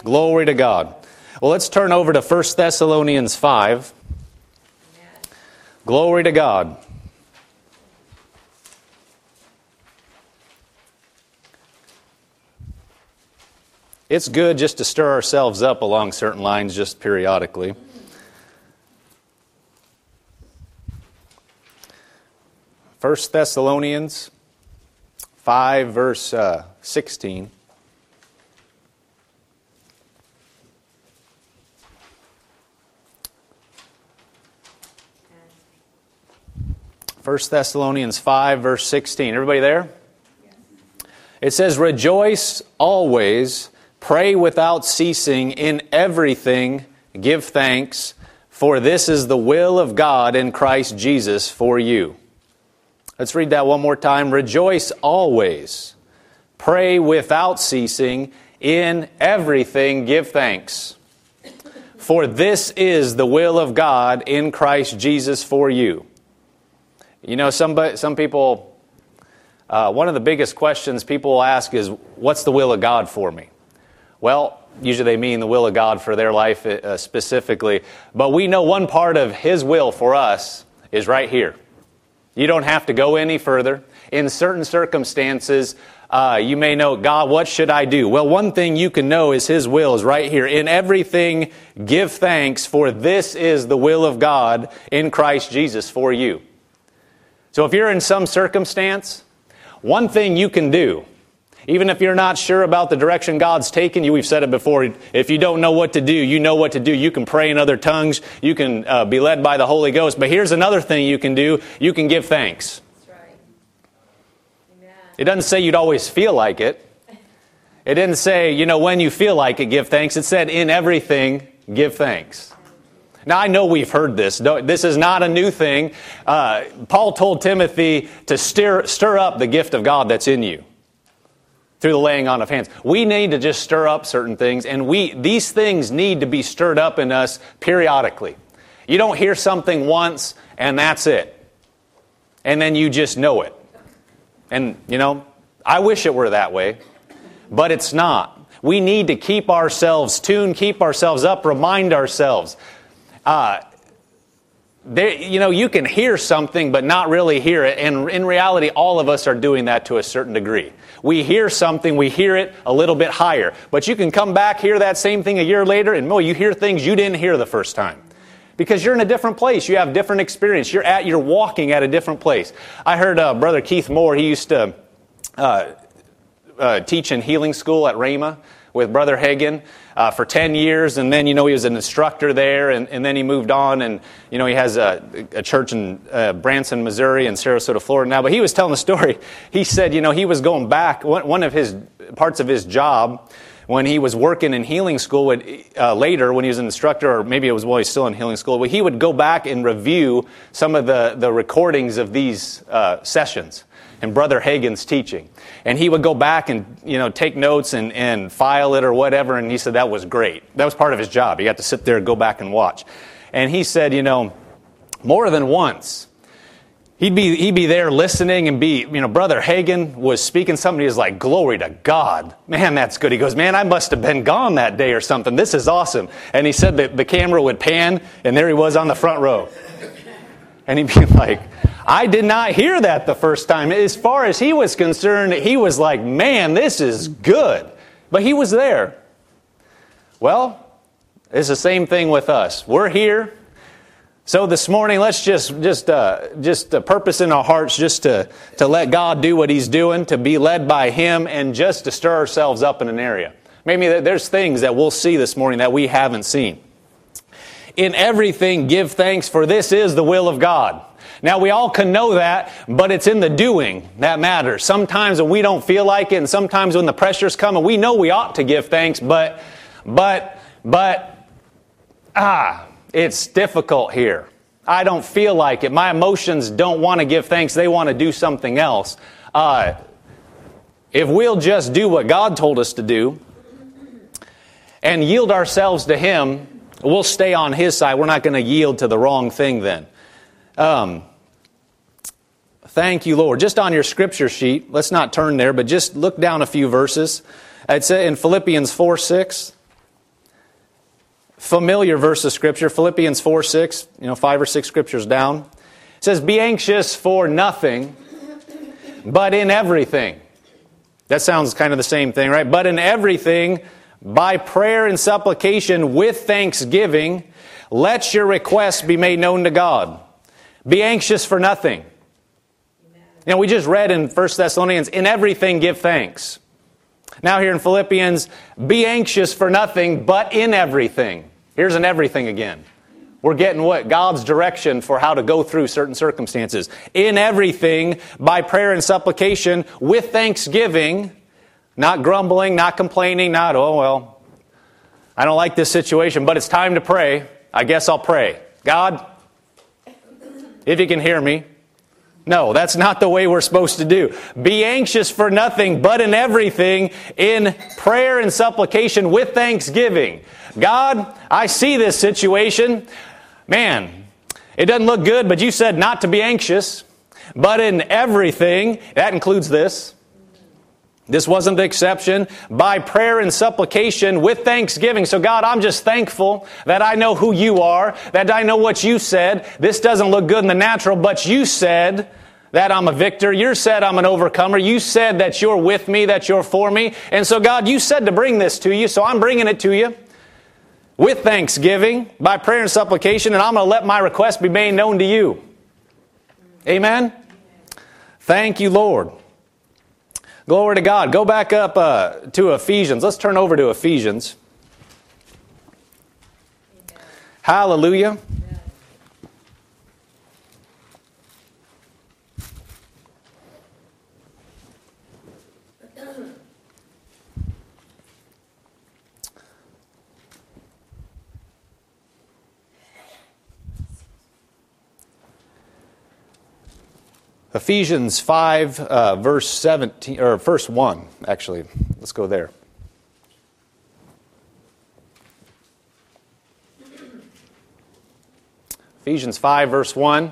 Glory to God. Well, let's turn over to 1 Thessalonians 5. Glory to God. It's good just to stir ourselves up along certain lines just periodically. 1 Thessalonians 5, verse 16. 1 Thessalonians 5, verse 16. Everybody there? It says, "Rejoice always, pray without ceasing, in everything give thanks, for this is the will of God in Christ Jesus for you." Let's read that one more time. "Rejoice always, pray without ceasing, in everything give thanks, for this is the will of God in Christ Jesus for you." You know, some people, one of the biggest questions people will ask is, what's the will of God for me? Well, usually they mean the will of God for their life specifically. But we know one part of His will for us is right here. You don't have to go any further. In certain circumstances, you may know, God, what should I do? Well, one thing you can know is His will is right here. In everything, give thanks, for this is the will of God in Christ Jesus for you. So if you're in some circumstance, one thing you can do, even if you're not sure about the direction God's taken you, we've said it before, if you don't know what to do, you know what to do. You can pray in other tongues. You can be led by the Holy Ghost. But here's another thing you can do. You can give thanks. That's right. Amen. It doesn't say you'd always feel like it. It didn't say, when you feel like it, give thanks. It said, in everything, give thanks. Now, I know we've heard this. This is not a new thing. Paul told Timothy to stir up the gift of God that's in you through the laying on of hands. We need to just stir up certain things, and these things need to be stirred up in us periodically. You don't hear something once, and that's it. And then you just know it. And, I wish it were that way, but it's not. We need to keep ourselves tuned, keep ourselves up, remind ourselves. You can hear something but not really hear it. And in reality, all of us are doing that to a certain degree. We hear something, we hear it a little bit higher. But you can come back, hear that same thing a year later, and you hear things you didn't hear the first time. Because you're in a different place. You have different experience. You're walking at a different place. I heard Brother Keith Moore, he used to teach in healing school at Rhema with Brother Hagin for 10 years, and then, he was an instructor there, and then he moved on, and, he has a church in Branson, Missouri, and Sarasota, Florida now, but he was telling the story. He said, he was going back, one of his parts of his job, when he was working in healing school, later, when he was an instructor, or maybe it was while he's still in healing school, he would go back and review some of the recordings of these sessions and Brother Hagin's teaching. And he would go back and, take notes and file it or whatever, and he said that was great. That was part of his job. He got to sit there and go back and watch. And he said, more than once, he'd be there listening and Brother Hagin was speaking something, he was like, glory to God. Man, that's good. He goes, man, I must have been gone that day or something. This is awesome. And he said that the camera would pan, and there he was on the front row. And he'd be like, I did not hear that the first time. As far as he was concerned, he was like, man, this is good. But he was there. Well, it's the same thing with us. We're here. So this morning, let's just purpose in our hearts just to let God do what He's doing, to be led by Him, and just to stir ourselves up in an area. Maybe there's things that we'll see this morning that we haven't seen. In everything, give thanks, for this is the will of God. Now, we all can know that, but it's in the doing that matters. Sometimes when we don't feel like it, and sometimes when the pressures come, and we know we ought to give thanks, but it's difficult here. I don't feel like it. My emotions don't want to give thanks. They want to do something else. If we'll just do what God told us to do and yield ourselves to Him, we'll stay on His side. We're not going to yield to the wrong thing then. Thank you, Lord. Just on your scripture sheet, let's not turn there, but just look down a few verses. It's in Philippians 4:6. familiar verse of Scripture, Philippians 4:6, 5 or 6 scriptures down. It says, be anxious for nothing, but in everything. That sounds kind of the same thing, right? But in everything, by prayer and supplication with thanksgiving, let your requests be made known to God. Be anxious for nothing. We just read in 1 Thessalonians, in everything give thanks. Now here in Philippians, be anxious for nothing, but in everything. Here's an everything again. We're getting what? God's direction for how to go through certain circumstances. In everything, by prayer and supplication, with thanksgiving, not grumbling, not complaining, not, I don't like this situation, but it's time to pray. I guess I'll pray. God, if you can hear me. No, that's not the way we're supposed to do. Be anxious for nothing, but in everything, in prayer and supplication with thanksgiving. God, I see this situation. Man, it doesn't look good, but you said not to be anxious. But in everything, that includes this. This wasn't the exception. By prayer and supplication with thanksgiving. So God, I'm just thankful that I know who you are, that I know what you said. This doesn't look good in the natural, but you said that I'm a victor. You said I'm an overcomer. You said that you're with me, that you're for me. And so God, you said to bring this to you, so I'm bringing it to you with thanksgiving, by prayer and supplication, and I'm going to let my request be made known to you. Amen? Thank you, Lord. Glory to God. Go back up to Ephesians. Let's turn over to Ephesians. Amen. Hallelujah. Amen. Ephesians 5, verse 17, or verse 1, actually. Let's go there. Ephesians 5, verse 1.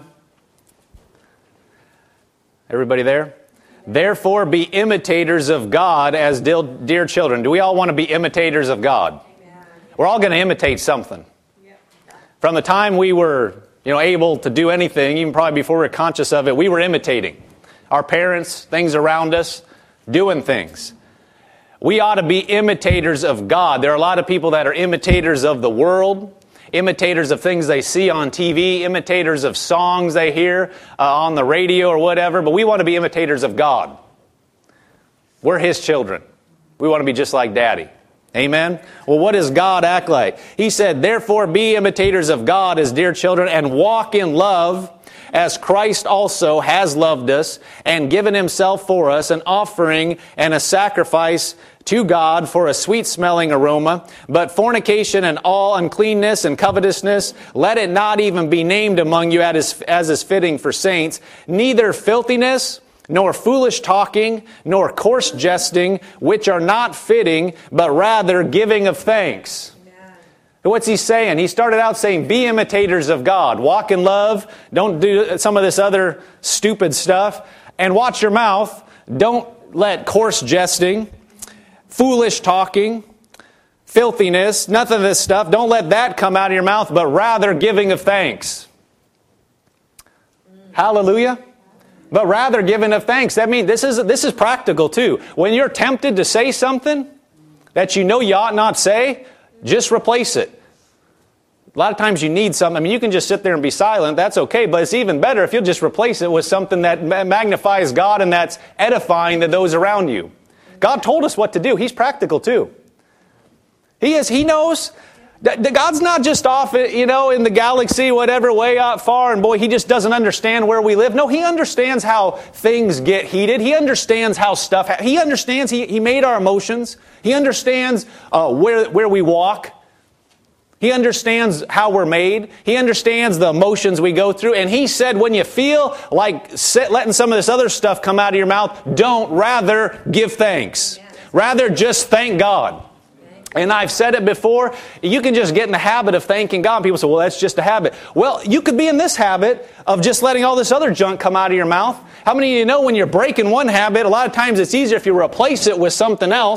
Everybody there? Therefore be imitators of God as dear children. Do we all want to be imitators of God? Amen. We're all going to imitate something. Yep. From the time we were able to do anything, even probably before we were conscious of it, we were imitating our parents, things around us, doing things. We ought to be imitators of God. There are a lot of people that are imitators of the world, imitators of things they see on TV, imitators of songs they hear on the radio or whatever, but we want to be imitators of God. We're His children. We want to be just like Daddy. Amen? Well, what does God act like? He said, therefore be imitators of God as dear children and walk in love as Christ also has loved us and given Himself for us, an offering and a sacrifice to God for a sweet-smelling aroma. But fornication and all uncleanness and covetousness, let it not even be named among you as is fitting for saints, neither filthiness, nor foolish talking, nor coarse jesting, which are not fitting, but rather giving of thanks. Amen. What's he saying? He started out saying, be imitators of God. Walk in love. Don't do some of this other stupid stuff. And watch your mouth. Don't let coarse jesting, foolish talking, filthiness, none of this stuff, don't let that come out of your mouth, but rather giving of thanks. Hallelujah. But rather giving of thanks. That means this is practical too. When you're tempted to say something that you know you ought not say, just replace it. A lot of times you need something. I mean, you can just sit there and be silent. That's okay. But it's even better if you'll just replace it with something that magnifies God and that's edifying to those around you. God told us what to do. He's practical too. He knows. God's not just off, in the galaxy, whatever, way out far, and boy, He just doesn't understand where we live. No, He understands how things get heated. He understands how stuff, He understands, He made our emotions. He understands where we walk. He understands how we're made. He understands the emotions we go through. And He said, when you feel like letting some of this other stuff come out of your mouth, don't, rather give thanks. Rather just thank God. And I've said it before, you can just get in the habit of thanking God. People say, well, that's just a habit. Well, you could be in this habit of just letting all this other junk come out of your mouth. How many of you know when you're breaking one habit, a lot of times it's easier if you replace it with something else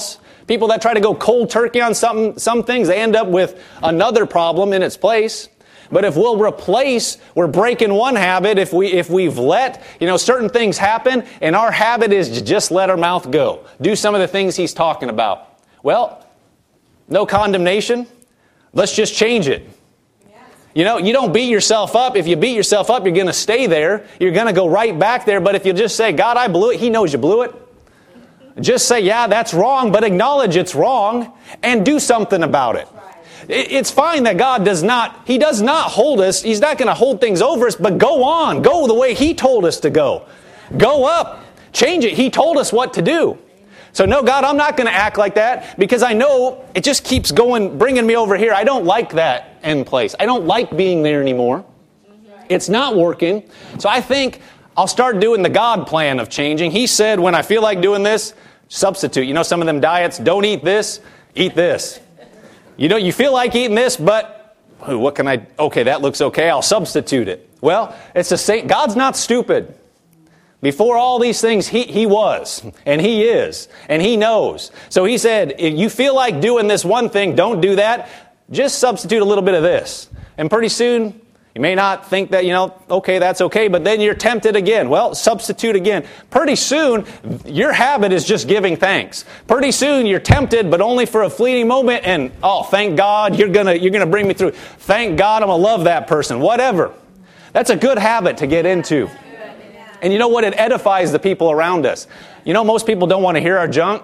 People that try to go cold turkey on some things, they end up with another problem in its place. But if we'll replace, we're breaking one habit, if we've let, certain things happen, and our habit is to just let our mouth go. Do some of the things he's talking about. Well, no condemnation. Let's just change it. You don't beat yourself up. If you beat yourself up, you're going to stay there. You're going to go right back there. But if you just say, God, I blew it, He knows you blew it. Just say, yeah, that's wrong, but acknowledge it's wrong and do something about it. It's fine that God does not hold us. He's not going to hold things over us, but go on. Go the way He told us to go. Go up. Change it. He told us what to do. So no, God, I'm not going to act like that because I know it just keeps going, bringing me over here. I don't like that end place. I don't like being there anymore. It's not working. So I think I'll start doing the God plan of changing. He said, when I feel like doing this, substitute. Some of them diets, don't eat this, eat this. You feel like eating this, but what can I, okay, that looks okay, I'll substitute it. Well, it's the same. God's not stupid. Before all these things, He was, and He is, and He knows. So He said, if you feel like doing this one thing, don't do that. Just substitute a little bit of this. And pretty soon, you may not think that, okay, that's okay, but then you're tempted again. Well, substitute again. Pretty soon, your habit is just giving thanks. Pretty soon, you're tempted, but only for a fleeting moment, and, oh, thank God, you're gonna bring me through. Thank God, I'm gonna love that person. Whatever. That's a good habit to get into. And you know what? It edifies the people around us. Most people don't want to hear our junk.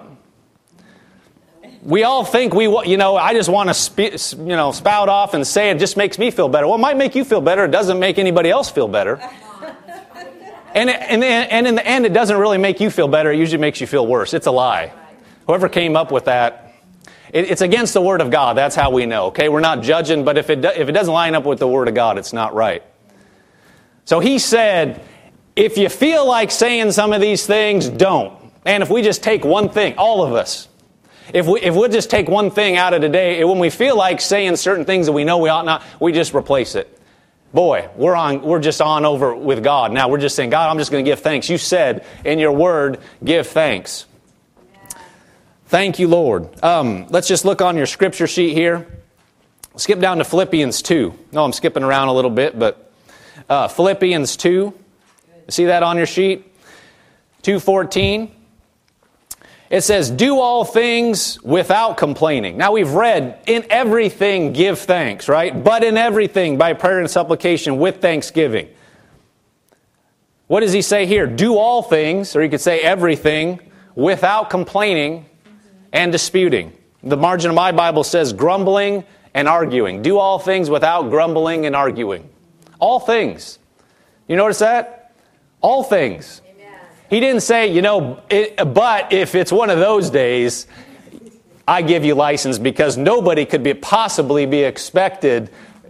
We all think I just want to spout off and say it just makes me feel better. Well, it might make you feel better. It doesn't make anybody else feel better. And in the end, it doesn't really make you feel better. It usually makes you feel worse. It's a lie. Whoever came up with that, it's against the Word of God. That's how we know. Okay, we're not judging, but if it doesn't line up with the Word of God, it's not right. So He said, if you feel like saying some of these things, don't. And if we just take one thing, all of us, if we'll just take one thing out of today, when we feel like saying certain things that we know we ought not, we just replace it. Boy, we're just on over with God. Now we're just saying, God, I'm just going to give thanks. You said in your word, give thanks. Thank you, Lord. Let's just look on your scripture sheet here. Skip down to Philippians 2. No, I'm skipping around a little bit, but Philippians 2. See that on your sheet? 2:14. It says, do all things without complaining. Now we've read, in everything give thanks, right? But in everything, by prayer and supplication, with thanksgiving. What does he say here? Do all things, or you could say everything, without complaining and disputing. The margin of my Bible says grumbling and arguing. Do all things without grumbling and arguing. All things. You notice that? All things. He didn't say, but if it's one of those days, I give you license, because nobody could possibly be expected,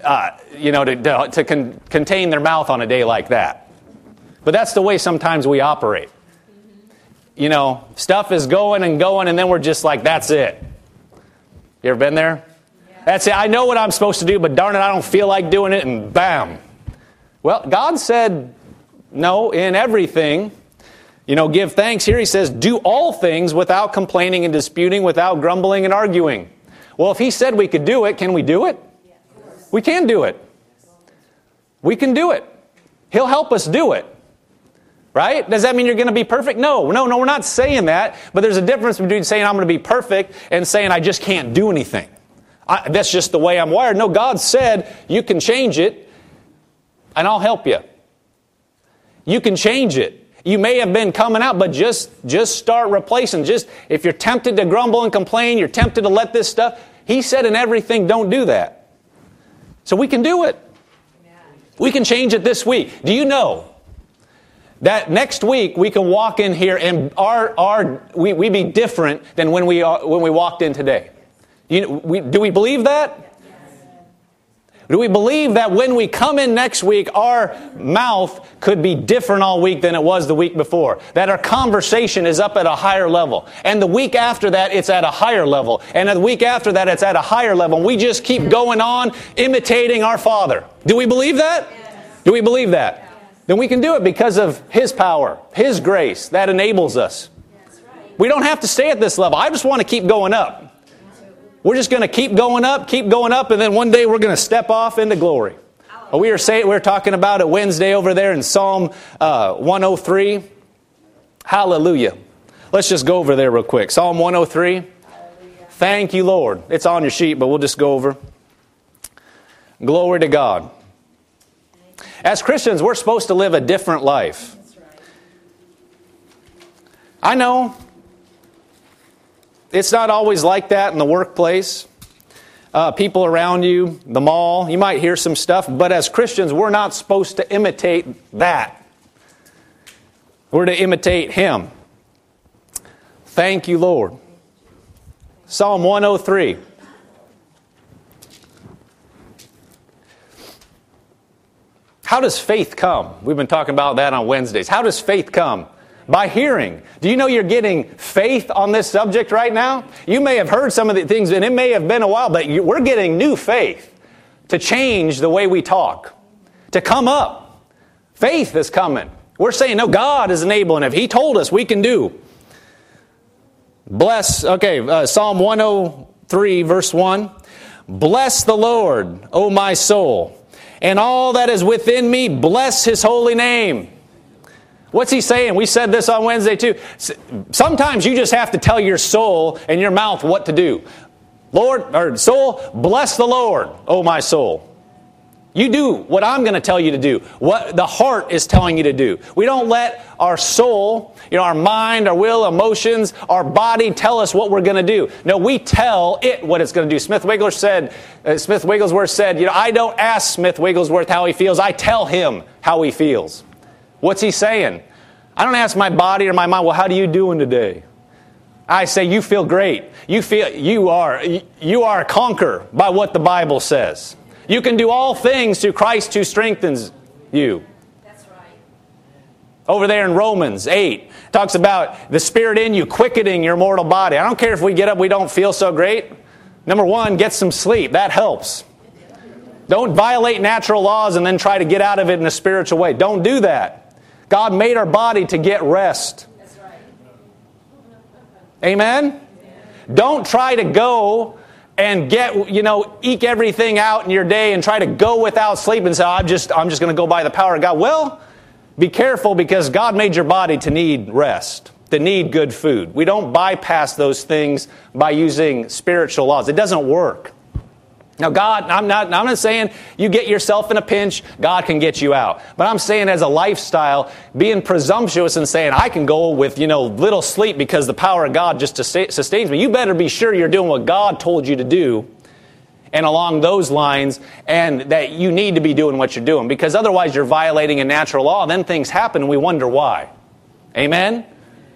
to contain their mouth on a day like that. But that's the way sometimes we operate. Stuff is going, and then we're just like, that's it. You ever been there? Yeah. That's it. I know what I'm supposed to do, but darn it, I don't feel like doing it, and bam. Well, God said, no, in everything. Give thanks. Here He says, do all things without complaining and disputing, without grumbling and arguing. Well, if He said we could do it, can we do it? Yes. We can do it. We can do it. He'll help us do it. Right? Does that mean you're going to be perfect? No, we're not saying that. But there's a difference between saying I'm going to be perfect and saying I just can't do anything. That's just the way I'm wired. No, God said you can change it, and I'll help you. You can change it. You may have been coming out, but just start replacing. If you're tempted to grumble and complain, you're tempted to let this stuff. He said in everything, don't do that. So we can do it. We can change it this week. Do you know that next week we can walk in here and we be different than when we walked in today? Do we believe that? Do we believe that when we come in next week, our mouth could be different all week than it was the week before? That our conversation is up at a higher level. And the week after that, it's at a higher level. And the week after that, it's at a higher level. And we just keep going on imitating our Father. Do we believe that? Yes. Do we believe that? Yes. Then we can do it because of His power, His grace that enables us. That's right. We don't have to stay at this level. I just want to keep going up. We're just going to keep going up, and then one day we're going to step off into glory. We were talking about it Wednesday over there in Psalm 103. Hallelujah. Let's just go over there real quick. Psalm 103. Thank you, Lord. It's on your sheet, but we'll just go over. Glory to God. As Christians, we're supposed to live a different life. I know it's not always like that in the workplace. People around you, the mall, you might hear some stuff, but as Christians, we're not supposed to imitate that. We're to imitate Him. Thank you, Lord. Psalm 103. How does faith come? We've been talking about that on Wednesdays. How does faith come? By hearing. Do you know you're getting faith on this subject right now? You may have heard some of the things, and it may have been a while, but we're getting new faith to change the way we talk, to come up. Faith is coming. We're saying, no, God is enabling. If He told us, we can do. Psalm 103, verse 1. Bless the Lord, O my soul, and all that is within me, bless His holy name. What's He saying? We said this on Wednesday too. Sometimes you just have to tell your soul and your mouth what to do. Soul, bless the Lord, O my soul. You do what I'm going to tell you to do, what the heart is telling you to do. We don't let our soul, our mind, our will, emotions, our body tell us what we're going to do. No, we tell it what it's going to do. Smith Wigglesworth said, I don't ask Smith Wigglesworth how he feels. I tell him how he feels. What's he saying? I don't ask my body or my mind, well, how are you doing today? I say, you feel great. You are a conqueror by what the Bible says. You can do all things through Christ who strengthens you. That's right. Over there in Romans 8, talks about the Spirit in you quickening your mortal body. I don't care if we get up, we don't feel so great. Number one, get some sleep. That helps. Don't violate natural laws and then try to get out of it in a spiritual way. Don't do that. God made our body to get rest. That's right. Amen? Don't try to go and eke everything out in your day and try to go without sleep and say, I'm just going to go by the power of God. Well, be careful because God made your body to need rest, to need good food. We don't bypass those things by using spiritual laws. It doesn't work. Now, God, I'm not saying you get yourself in a pinch, God can get you out. But I'm saying as a lifestyle, being presumptuous and saying, I can go with, little sleep because the power of God just sustains me. You better be sure you're doing what God told you to do and along those lines, and that you need to be doing what you're doing. Because otherwise you're violating a natural law, and then things happen and we wonder why. Amen?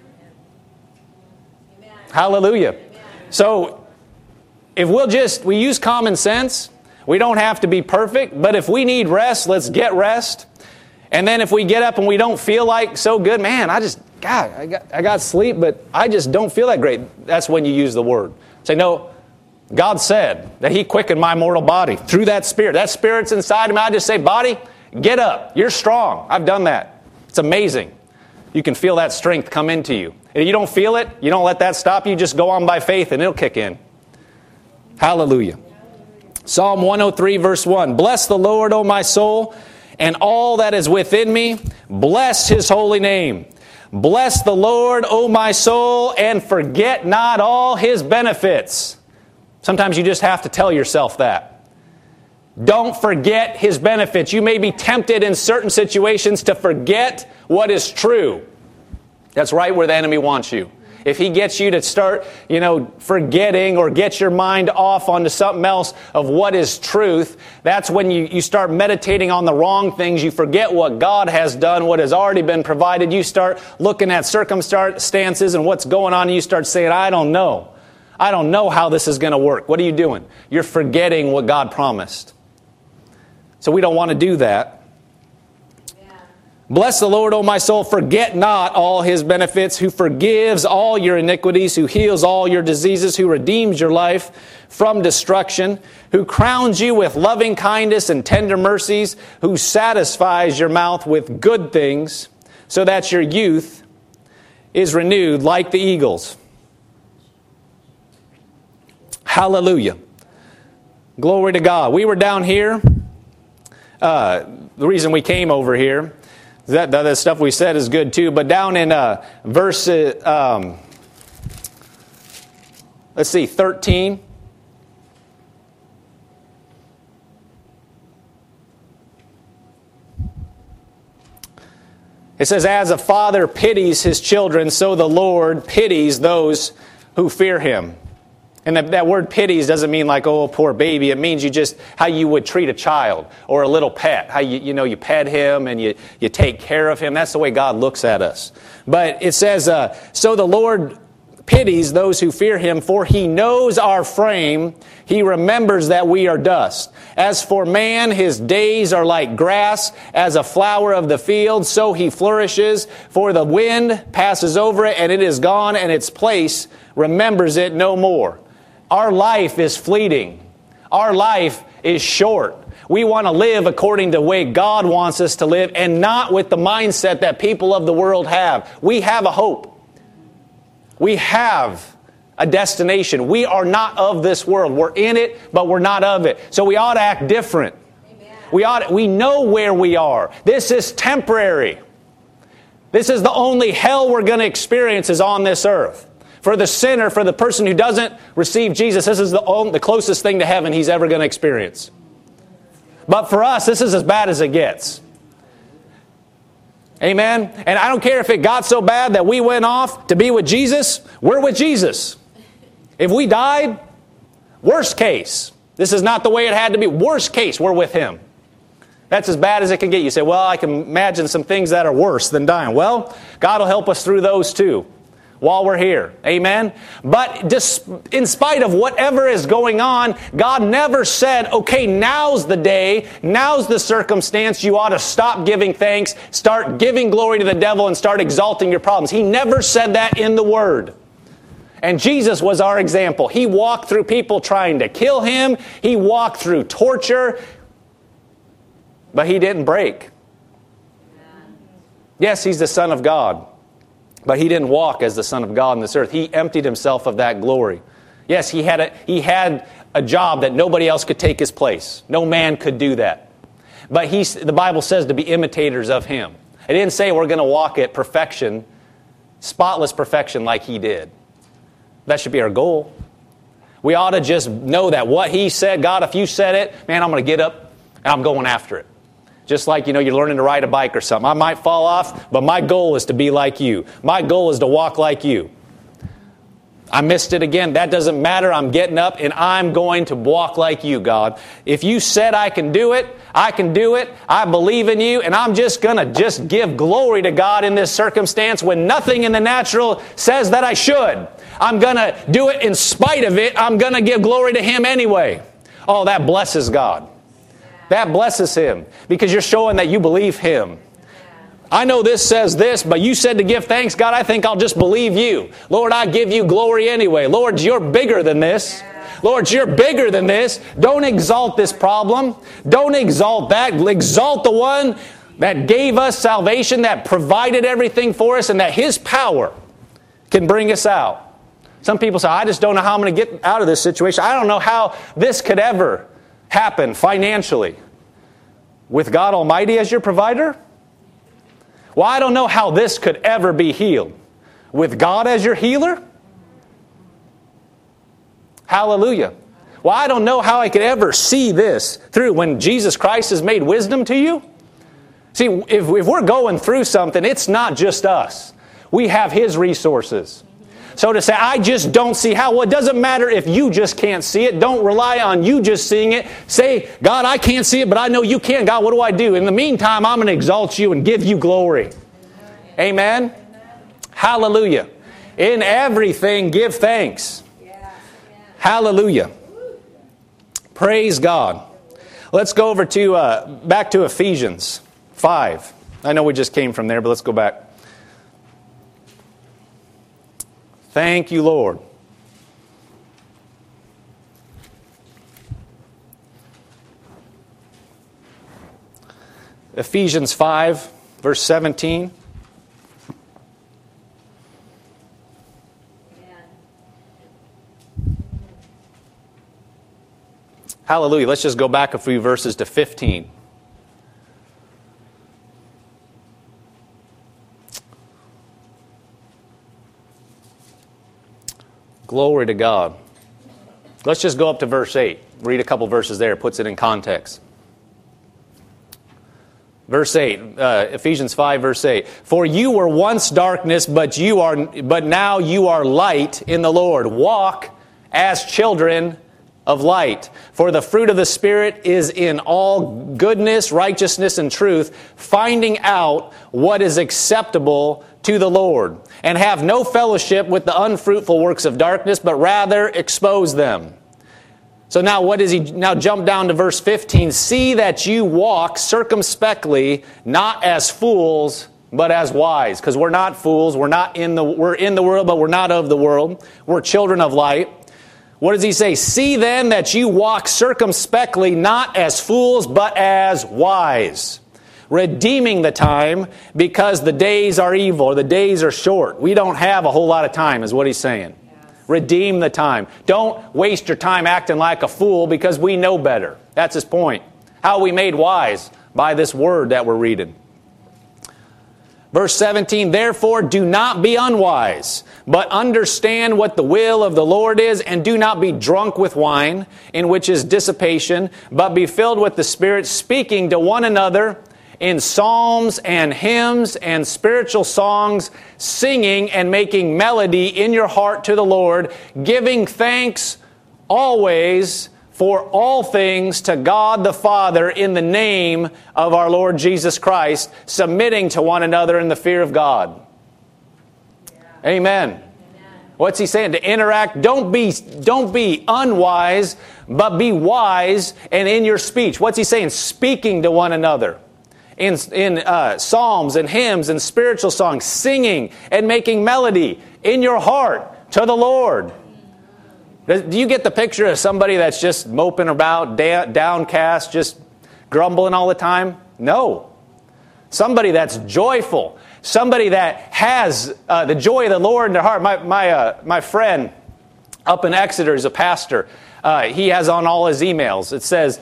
Amen. Hallelujah. Amen. So, if we use common sense, we don't have to be perfect, but if we need rest, let's get rest. And then if we get up and we don't feel like so good, man, I got sleep, but I just don't feel that great. That's when you use the word. Say, no, God said that He quickened my mortal body through that Spirit. That Spirit's inside of me. I just say, body, get up. You're strong. I've done that. It's amazing. You can feel that strength come into you. If you don't feel it, you don't let that stop you. Just go on by faith and it'll kick in. Hallelujah. Psalm 103, verse 1. Bless the Lord, O my soul, and all that is within me. Bless His holy name. Bless the Lord, O my soul, and forget not all His benefits. Sometimes you just have to tell yourself that. Don't forget His benefits. You may be tempted in certain situations to forget what is true. That's right where the enemy wants you. If he gets you to start, forgetting or get your mind off onto something else of what is truth, that's when you start meditating on the wrong things. You forget what God has done, what has already been provided. You start looking at circumstances and what's going on, and you start saying, I don't know. I don't know how this is going to work. What are you doing? You're forgetting what God promised. So we don't want to do that. Bless the Lord, O my soul, forget not all His benefits, who forgives all your iniquities, who heals all your diseases, who redeems your life from destruction, who crowns you with loving kindness and tender mercies, who satisfies your mouth with good things, so that your youth is renewed like the eagles. Hallelujah. Glory to God. We were down here. The reason we came over here, that the other stuff we said is good too, but down in verse, let's see, 13. It says, as a father pities his children, so the Lord pities those who fear Him. And that word pities doesn't mean like, oh, poor baby. It means you just, how you would treat a child or a little pet. How you pet him and you take care of him. That's the way God looks at us. But it says, so the Lord pities those who fear Him, for He knows our frame. He remembers that we are dust. As for man, his days are like grass, as a flower of the field, so he flourishes. For the wind passes over it, and it is gone, and its place remembers it no more. Our life is fleeting. Our life is short. We want to live according to the way God wants us to live, and not with the mindset that people of the world have. We have a hope. We have a destination. We are not of this world. We're in it, but we're not of it. So we ought to act different. We know where we are. This is temporary. This is the only hell we're going to experience is on this earth. For the sinner, for the person who doesn't receive Jesus, this is the closest thing to heaven he's ever going to experience. But for us, this is as bad as it gets. Amen? And I don't care if it got so bad that we went off to be with Jesus. We're with Jesus. If we died, worst case. This is not the way it had to be. Worst case, we're with Him. That's as bad as it can get. You say, well, I can imagine some things that are worse than dying. Well, God will help us through those too while we're here. Amen? But just in spite of whatever is going on, God never said, okay, now's the day, now's the circumstance, you ought to stop giving thanks, start giving glory to the devil, and start exalting your problems. He never said that in the Word. And Jesus was our example. He walked through people trying to kill Him. He walked through torture. But He didn't break. Yes, He's the Son of God. But He didn't walk as the Son of God on this earth. He emptied Himself of that glory. Yes, He had a job that nobody else could take His place. No man could do that. But the Bible says to be imitators of Him. It didn't say we're going to walk at perfection, spotless perfection like He did. That should be our goal. We ought to just know that what He said, God, if you said it, man, I'm going to get up and I'm going after it. Just like, you're learning to ride a bike or something. I might fall off, but my goal is to be like you. My goal is to walk like you. I missed it again. That doesn't matter. I'm getting up and I'm going to walk like you, God. If you said I can do it, I can do it. I believe in you, and I'm just going to give glory to God in this circumstance when nothing in the natural says that I should. I'm going to do it in spite of it. I'm going to give glory to Him anyway. Oh, that blesses God. That blesses Him because you're showing that you believe Him. I know this says this, but you said to give thanks. God, I think I'll just believe you. Lord, I give you glory anyway. Lord, you're bigger than this. Lord, you're bigger than this. Don't exalt this problem. Don't exalt that. Exalt the one that gave us salvation, that provided everything for us, and that His power can bring us out. Some people say, I just don't know how I'm going to get out of this situation. I don't know how this could ever happen financially. With God Almighty as your provider? Well, I don't know how this could ever be healed. With God as your healer? Hallelujah. Well, I don't know how I could ever see this through when Jesus Christ has made wisdom to you. See, if we're going through something, it's not just us. We have His resources. So to say, I just don't see how. Well, it doesn't matter if you just can't see it. Don't rely on you just seeing it. Say, God, I can't see it, but I know you can. God, what do I do? In the meantime, I'm going to exalt you and give you glory. Amen? Hallelujah. In everything, give thanks. Hallelujah. Praise God. Let's go over to back to Ephesians 5. I know we just came from there, but let's go back. Thank you, Lord. Ephesians 5, verse 17. Hallelujah. Let's just go back a few verses to 15. Glory to God. Let's just go up to verse 8. Read a couple verses there. It puts it in context. Verse 8, Ephesians 5, verse 8. For you were once darkness, but now you are light in the Lord. Walk as children of light. For the fruit of the Spirit is in all goodness, righteousness, and truth, finding out what is acceptable to the Lord. And have no fellowship with the unfruitful works of darkness, but rather expose them. So now what is he? Now jump down to verse 15. See that you walk circumspectly, not as fools, but as wise. Because we're not fools. We're in the world, but we're not of the world. We're children of light. What does he say? See then that you walk circumspectly, not as fools, but as wise. Redeeming the time, because the days are evil, the days are short. We don't have a whole lot of time, is what he's saying. Redeem the time. Don't waste your time acting like a fool, because we know better. That's his point. How are we made wise? By this word that we're reading. Verse 17, therefore do not be unwise, but understand what the will of the Lord is, and do not be drunk with wine, in which is dissipation, but be filled with the Spirit, speaking to one another in psalms and hymns and spiritual songs, singing and making melody in your heart to the Lord, giving thanks always for all things to God the Father in the name of our Lord Jesus Christ, submitting to one another in the fear of God. Yeah. Amen. What's he saying? To interact, don't be unwise, but be wise and in your speech. What's he saying? Speaking to one another. In psalms and hymns and spiritual songs, singing and making melody in your heart to the Lord. Do you get the picture of somebody that's just moping about, downcast, just grumbling all the time? No. Somebody that's joyful. Somebody that has the joy of the Lord in their heart. My friend up in Exeter is a pastor. He has on all his emails, it says,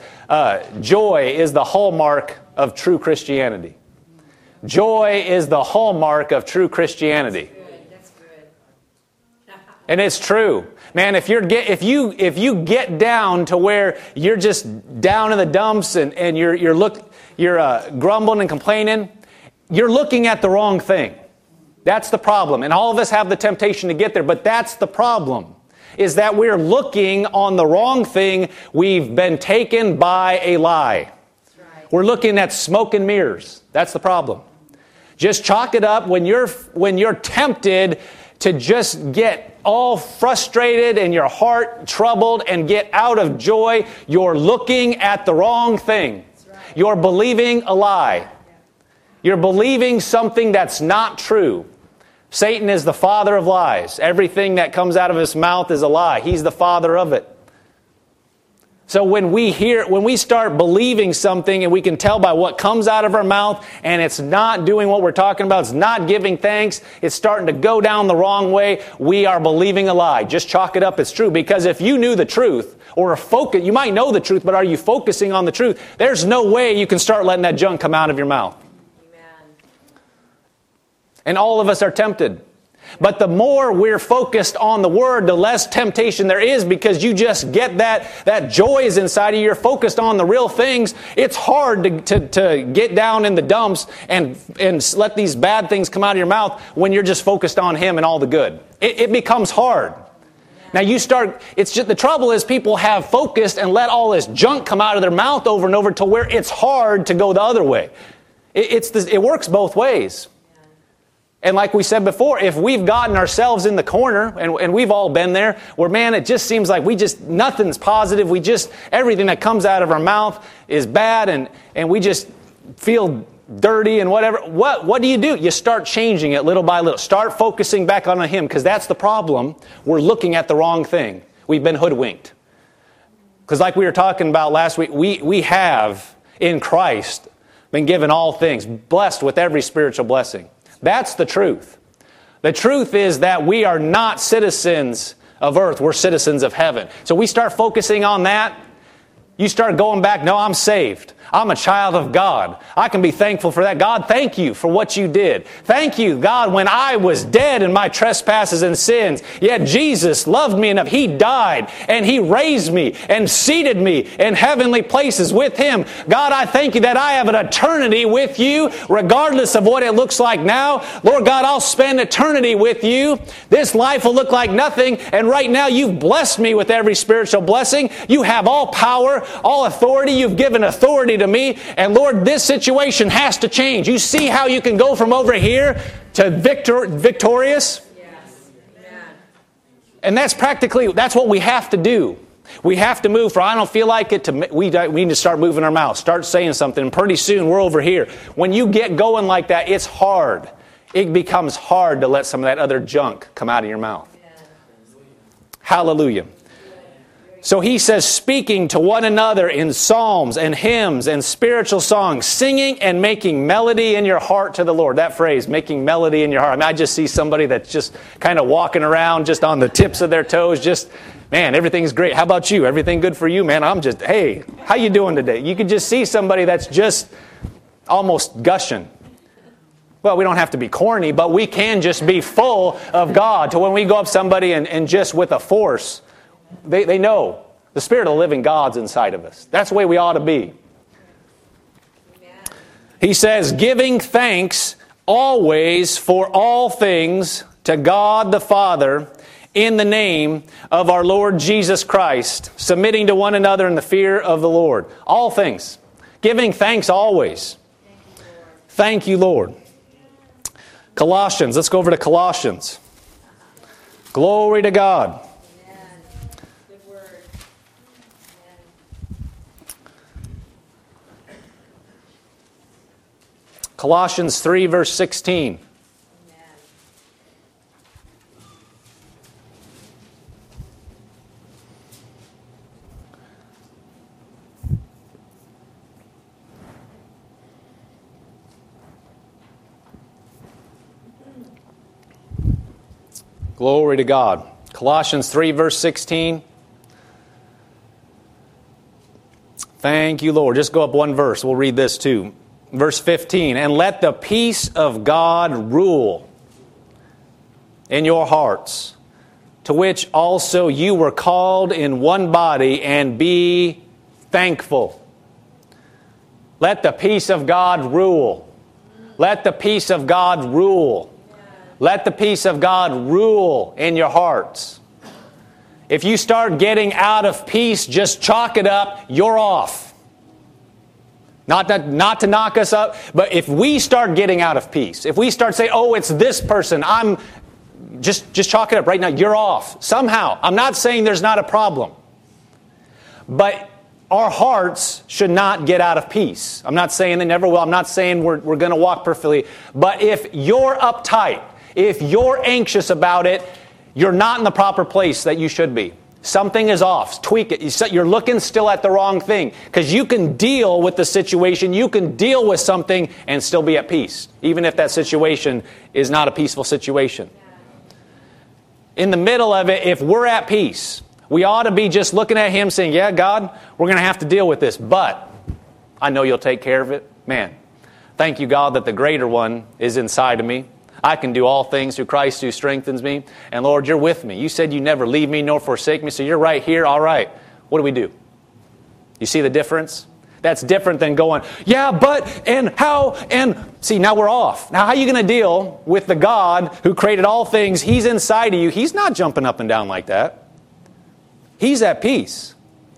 joy is the hallmark of true Christianity. Joy is the hallmark of true Christianity. That's good. And it's true. Man, if you get down to where you're just down in the dumps and you're grumbling and complaining, you're looking at the wrong thing. That's the problem. And all of us have the temptation to get there, but that's the problem. Is that we're looking on the wrong thing. We've been taken by a lie. Right. We're looking at smoke and mirrors. That's the problem. Just chalk it up when you're tempted to just get all frustrated and your heart troubled and get out of joy. You're looking at the wrong thing. Right. You're believing a lie. You're believing something that's not true. Satan is the father of lies. Everything that comes out of his mouth is a lie. He's the father of it. So when we start believing something and we can tell by what comes out of our mouth and it's not doing what we're talking about, it's not giving thanks, it's starting to go down the wrong way, we are believing a lie. Just chalk it up, it's true. Because if you knew the truth, you might know the truth, but are you focusing on the truth? There's no way you can start letting that junk come out of your mouth. And all of us are tempted. But the more we're focused on the Word, the less temptation there is, because you just get that joy is inside of you. You're focused on the real things. It's hard to get down in the dumps and let these bad things come out of your mouth when you're just focused on Him and all the good. It becomes hard. Now the trouble is people have focused and let all this junk come out of their mouth over and over to where it's hard to go the other way. It works both ways. And like we said before, if we've gotten ourselves in the corner, and we've all been there, where, man, it just seems like nothing's positive. Everything that comes out of our mouth is bad, and we just feel dirty and whatever. What do? You start changing it little by little. Start focusing back on Him, because that's the problem. We're looking at the wrong thing. We've been hoodwinked. Because like we were talking about last week, we have, in Christ, been given all things, blessed with every spiritual blessing. That's the truth. The truth is that we are not citizens of earth. We're citizens of heaven. So we start focusing on that, You start going back, no, I'm saved. I'm a child of God. I can be thankful for that. God, thank you for what you did. Thank you, God, when I was dead in my trespasses and sins, yet Jesus loved me enough. He died and He raised me and seated me in heavenly places with Him. God, I thank you that I have an eternity with you, regardless of what it looks like now. Lord God, I'll spend eternity with you. This life will look like nothing, and right now you've blessed me with every spiritual blessing. You have all power, all authority. You've given authority to me. And Lord, this situation has to change. You see how you can go from over here to victorious? Yes. Amen. And that's what we have to do. We have to move from I don't feel like it to we need to start moving our mouth, start saying something, and pretty soon we're over here. When you get going like that, it's hard. It becomes hard to let some of that other junk come out of your mouth. Hallelujah. So he says, speaking to one another in psalms and hymns and spiritual songs, singing and making melody in your heart to the Lord. That phrase, making melody in your heart. I mean, I just see somebody that's just kind of walking around just on the tips of their toes. Just, man, everything's great. How about you? Everything good for you, man? I'm just, hey, how you doing today? You could just see somebody that's just almost gushing. Well, we don't have to be corny, but we can just be full of God to when we go up somebody and just with a force, they know the Spirit of the living God's inside of us. That's the way we ought to be. Amen. He says, giving thanks always for all things to God the Father in the name of our Lord Jesus Christ, submitting to one another in the fear of the Lord. All things. Giving thanks always. Thank you, Lord. Colossians. Let's go over to Colossians. Glory to God. Colossians 3, verse 16. Glory to God. Colossians 3, verse 16. Thank you, Lord. Just go up one verse. We'll read this too. Verse 15, and let the peace of God rule in your hearts, to which also you were called in one body, and be thankful. Let the peace of God rule. Let the peace of God rule. Let the peace of God rule in your hearts. If you start getting out of peace, just chalk it up, you're off. Not to knock us up, but if we start getting out of peace, if we start saying, oh, it's this person, just chalk it up right now, you're off. Somehow, I'm not saying there's not a problem, but our hearts should not get out of peace. I'm not saying they never will. I'm not saying we're going to walk perfectly. But if you're uptight, if you're anxious about it, you're not in the proper place that you should be. Something is off. Tweak it. You're looking still at the wrong thing. Because you can deal with the situation, you can deal with something and still be at peace. Even if that situation is not a peaceful situation. In the middle of it, if we're at peace, we ought to be just looking at Him saying, yeah, God, we're going to have to deal with this. But I know You'll take care of it. Man, thank You, God, that the greater one is inside of me. I can do all things through Christ who strengthens me. And Lord, You're with me. You said You never leave me nor forsake me. So You're right here. All right. What do? You see the difference? That's different than going, yeah, but, and how, and see, now we're off. Now how are you going to deal with the God who created all things? He's inside of you. He's not jumping up and down like that. He's at peace.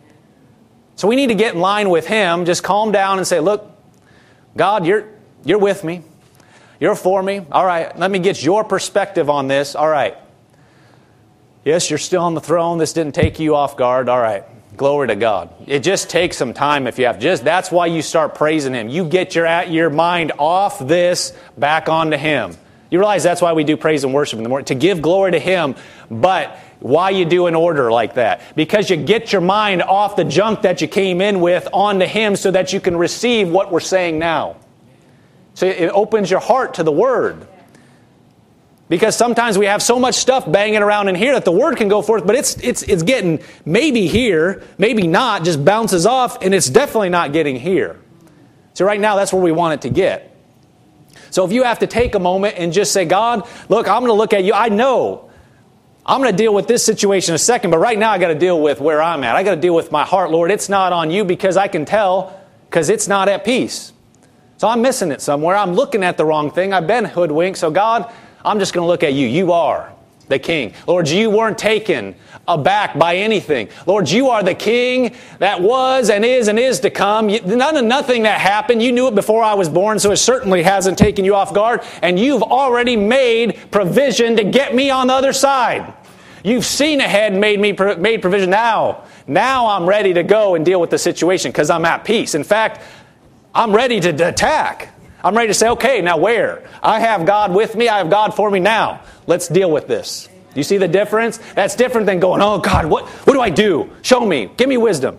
So we need to get in line with Him. Just calm down and say, look, God, You're with me. You're for me. All right, let me get Your perspective on this. All right. Yes, You're still on the throne. This didn't take You off guard. All right. Glory to God. It just takes some time if you have. That's why you start praising Him. You get your mind off this, back onto Him. You realize that's why we do praise and worship in the morning, to give glory to Him. But why you do an order like that? Because you get your mind off the junk that you came in with onto Him so that you can receive what we're saying now. So it opens your heart to the Word. Because sometimes we have so much stuff banging around in here that the Word can go forth, but it's getting maybe here, maybe not, just bounces off, and it's definitely not getting here. So right now, that's where we want it to get. So if you have to take a moment and just say, God, look, I'm going to look at you. I know I'm going to deal with this situation in a second, but right now I got to deal with where I'm at. I got to deal with my heart, Lord. It's not on you because I can tell because it's not at peace. So I'm missing it somewhere. I'm looking at the wrong thing. I've been hoodwinked. So God, I'm just going to look at you. You are the King. Lord, you weren't taken aback by anything. Lord, you are the King that was and is to come. Nothing that happened. You knew it before I was born, so it certainly hasn't taken you off guard. And you've already made provision to get me on the other side. You've seen ahead and made provision. Now I'm ready to go and deal with the situation because I'm at peace. In fact, I'm ready to attack. I'm ready to say, okay, now where? I have God with me. I have God for me now. Let's deal with this. You see the difference? That's different than going, oh God, what do I do? Show me. Give me wisdom.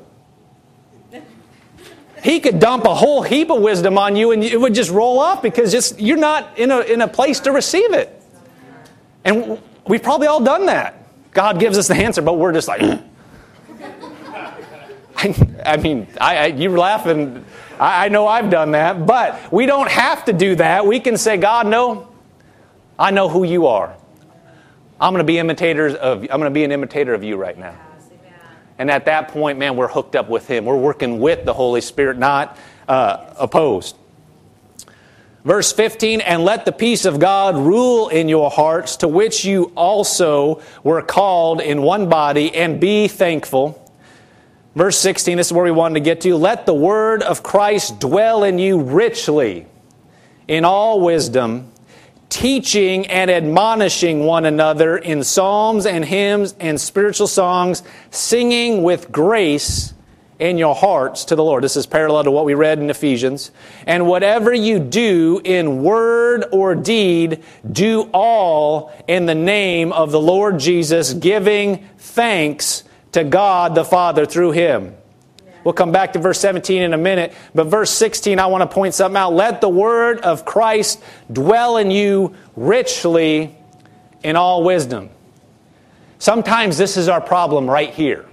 He could dump a whole heap of wisdom on you and it would just roll off because you're not in a place to receive it. And we've probably all done that. God gives us the answer, but we're just like, you're laughing. I know I've done that, but we don't have to do that. We can say, God, no, I know who you are. I'm going to be an imitator of you right now. And at that point, man, we're hooked up with Him. We're working with the Holy Spirit, not opposed. Verse 15, and let the peace of God rule in your hearts, to which you also were called in one body, and be thankful. Verse 16, this is where we wanted to get to. Let the word of Christ dwell in you richly in all wisdom, teaching and admonishing one another in psalms and hymns and spiritual songs, singing with grace in your hearts to the Lord. This is parallel to what we read in Ephesians. And whatever you do in word or deed, do all in the name of the Lord Jesus, giving thanks to God the Father through Him. We'll come back to verse 17 in a minute. But verse 16, I want to point something out. Let the word of Christ dwell in you richly in all wisdom. Sometimes this is our problem right here.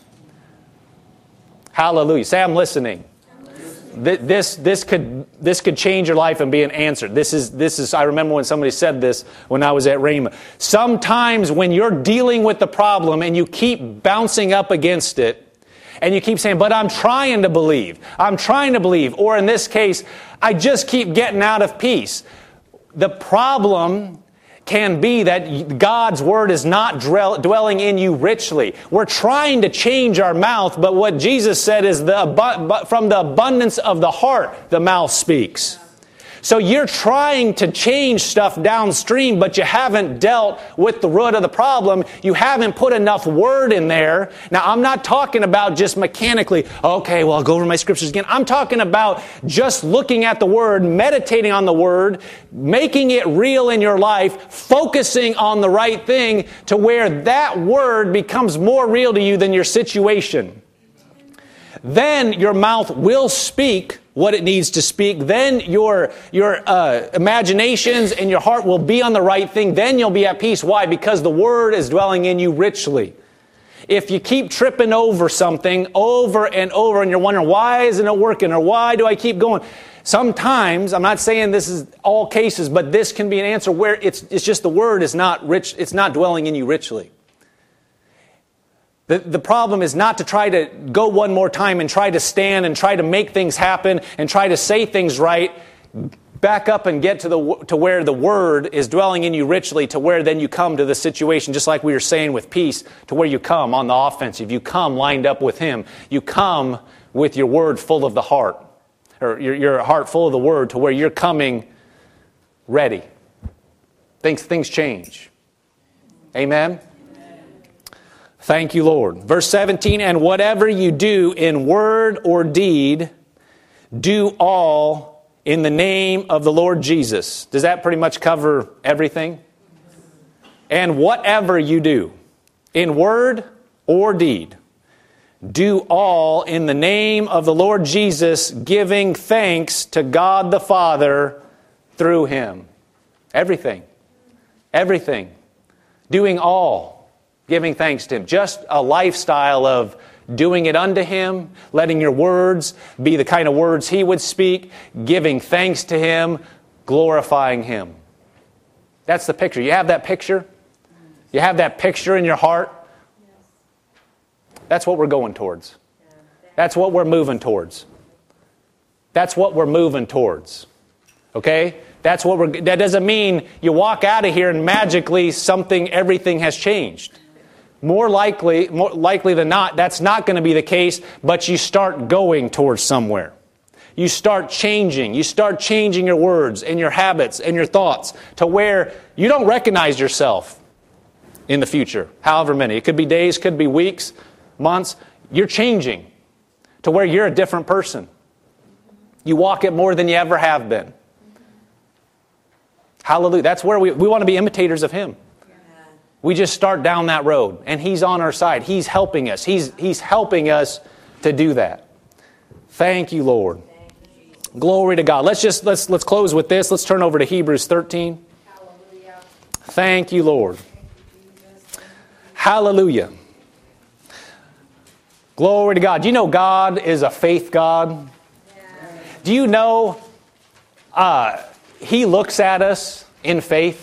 Hallelujah. Say, I'm listening. This could change your life and be an answer. This is. I remember when somebody said this when I was at Rhema. Sometimes when you're dealing with the problem and you keep bouncing up against it, and you keep saying, but I'm trying to believe. Or in this case, I just keep getting out of peace. The problem can be that God's Word is not dwelling in you richly. We're trying to change our mouth, but what Jesus said is from the abundance of the heart, the mouth speaks. So you're trying to change stuff downstream, but you haven't dealt with the root of the problem. You haven't put enough word in there. Now, I'm not talking about just mechanically, okay, well, I'll go over my scriptures again. I'm talking about just looking at the Word, meditating on the Word, making it real in your life, focusing on the right thing to where that Word becomes more real to you than your situation. Then your mouth will speak what it needs to speak. Then your imaginations and your heart will be on the right thing. Then you'll be at peace. Why? Because the Word is dwelling in you richly. If you keep tripping over something over and over and you're wondering, why isn't it working? Or why do I keep going? Sometimes, I'm not saying this is all cases, but this can be an answer where it's just the Word is not rich. It's not dwelling in you richly. The problem is not to try to go one more time and try to stand and try to make things happen and try to say things right. Back up and get to where the Word is dwelling in you richly, to where then you come to the situation, just like we were saying with peace, to where you come on the offensive. You come lined up with Him. You come with your Word full of the heart, or your heart full of the Word, to where you're coming ready. Things change. Amen? Thank you, Lord. Verse 17, and whatever you do in word or deed, do all in the name of the Lord Jesus. Does that pretty much cover everything? And whatever you do in word or deed, do all in the name of the Lord Jesus, giving thanks to God the Father through Him. Everything. Everything. Doing all. Giving thanks to Him. Just a lifestyle of doing it unto Him, letting your words be the kind of words He would speak, giving thanks to Him, glorifying Him. That's the picture. You have that picture? You have that picture in your heart? That's what we're going towards. That's what we're moving towards. That's what we're moving towards. Okay? That doesn't mean you walk out of here and magically everything has changed. More likely than not, that's not going to be the case, but you start going towards somewhere. You start changing. You start changing your words and your habits and your thoughts to where you don't recognize yourself in the future, however many. It could be days, could be weeks, months. You're changing to where you're a different person. You walk it more than you ever have been. Hallelujah. That's where we want to be imitators of Him. We just start down that road, and He's on our side. He's helping us. He's helping us to do that. Thank you, Lord. Glory to God. Let's close with this. Let's turn over to Hebrews 13. Hallelujah. Thank you, Lord. Hallelujah. Glory to God. Do you know God is a faith God? Do you know He looks at us in faith?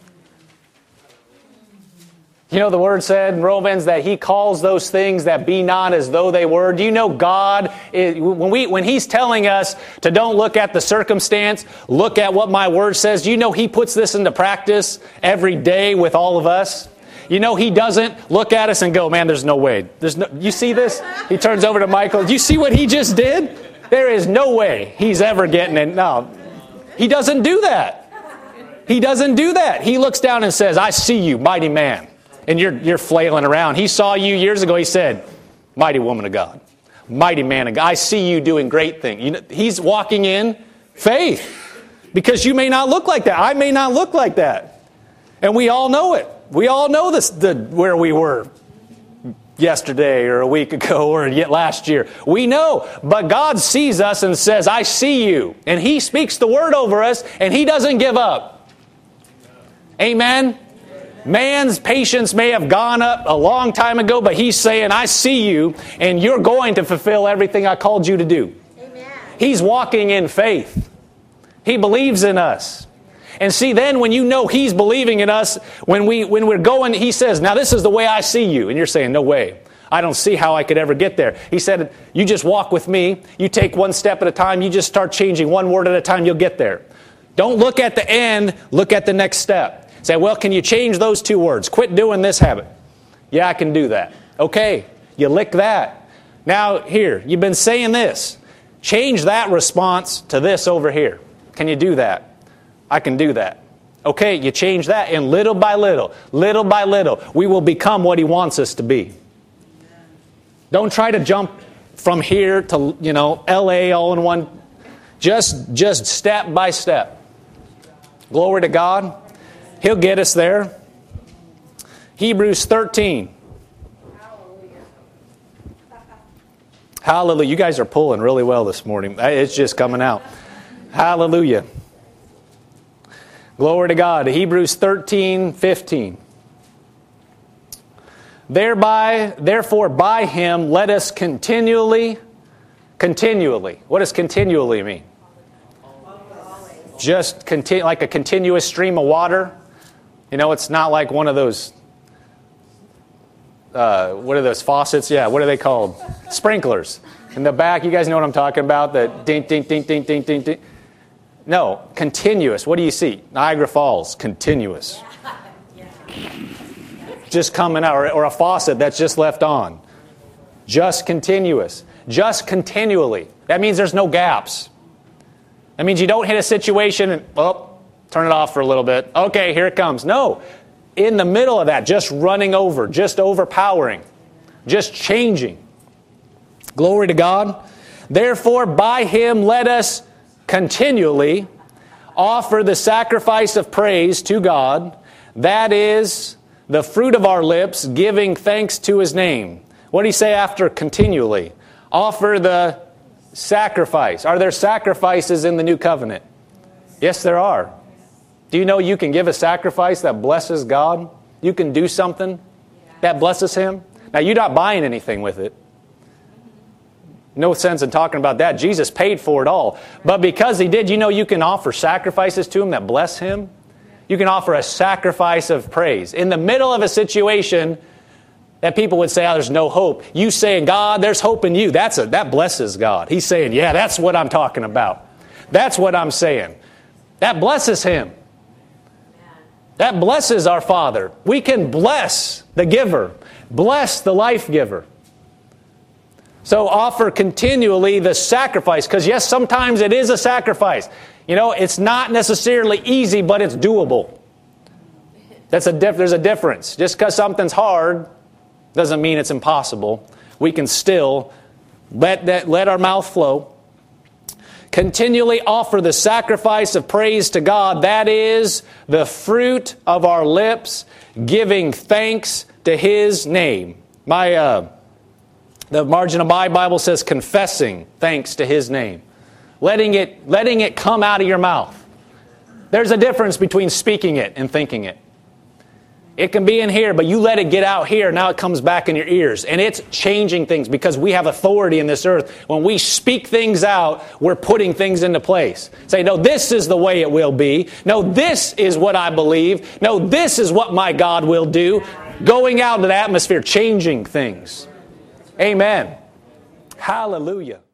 You know, the Word said in Romans that He calls those things that be not as though they were. Do you know God, when He's telling us to don't look at the circumstance, look at what my Word says, do you know He puts this into practice every day with all of us? You know He doesn't look at us and go, man, there's no way. You see this? He turns over to Michael. Do you see what he just did? There is no way he's ever getting it. No, He doesn't do that. He doesn't do that. He looks down and says, I see you, mighty man. And you're flailing around. He saw you years ago. He said, mighty woman of God. Mighty man of God. I see you doing great things. He's walking in faith. Because you may not look like that. I may not look like that. And we all know it. We all know where we were yesterday or a week ago or yet last year. We know. But God sees us and says, I see you. And He speaks the word over us and He doesn't give up. Amen? Man's patience may have gone up a long time ago, but He's saying, I see you, and you're going to fulfill everything I called you to do. Amen. He's walking in faith. He believes in us. And see, then when you know He's believing in us, when we're going, He says, now this is the way I see you. And you're saying, no way. I don't see how I could ever get there. He said, you just walk with me. You take one step at a time. You just start changing one word at a time. You'll get there. Don't look at the end. Look at the next step. Say, well, can you change those two words? Quit doing this habit. Yeah, I can do that. Okay, you lick that. Now, here, you've been saying this. Change that response to this over here. Can you do that? I can do that. Okay, you change that, and little by little, we will become what He wants us to be. Don't try to jump from here to, L.A. all in one. Just step by step. Glory to God. He'll get us there. Hebrews 13. Hallelujah. You guys are pulling really well this morning. It's just coming out. Hallelujah. Glory to God. Hebrews 13:15. Therefore, by Him, let us continually. What does continually mean? Just continue, like a continuous stream of water. It's not like one of those, what are those faucets? Yeah, what are they called? Sprinklers. In the back, you guys know what I'm talking about? The ding, ding, ding, ding, ding, ding, ding. No, continuous. What do you see? Niagara Falls, continuous. Just coming out, or a faucet that's just left on. Just continuous. Just continually. That means there's no gaps. That means you don't hit a situation and, turn it off for a little bit. Okay, here it comes. No. In the middle of that, just running over, just overpowering, just changing. Glory to God. Therefore, by Him, let us continually offer the sacrifice of praise to God. That is the fruit of our lips, giving thanks to His name. What do you say after continually? Offer the sacrifice. Are there sacrifices in the new covenant? Yes, there are. Do you know you can give a sacrifice that blesses God? You can do something that blesses Him. Now, you're not buying anything with it. No sense in talking about that. Jesus paid for it all. But because He did, you know you can offer sacrifices to Him that bless Him. You can offer a sacrifice of praise. In the middle of a situation that people would say, oh, there's no hope. You saying, God, there's hope in you. That blesses God. He's saying, yeah, that's what I'm talking about. That's what I'm saying. That blesses Him. That blesses our Father. We can bless the giver. Bless the life giver. So offer continually the sacrifice. Because yes, sometimes it is a sacrifice. You know, it's not necessarily easy, but it's doable. There's a difference. Just because something's hard doesn't mean it's impossible. We can still let our mouth flow. Continually offer the sacrifice of praise to God. That is the fruit of our lips, giving thanks to His name. The margin of my Bible says confessing thanks to His name. Letting it come out of your mouth. There's a difference between speaking it and thinking it. It can be in here, but you let it get out here, now it comes back in your ears. And it's changing things because we have authority in this earth. When we speak things out, we're putting things into place. Say, no, this is the way it will be. No, this is what I believe. No, this is what my God will do. Going out into the atmosphere, changing things. Amen. Hallelujah.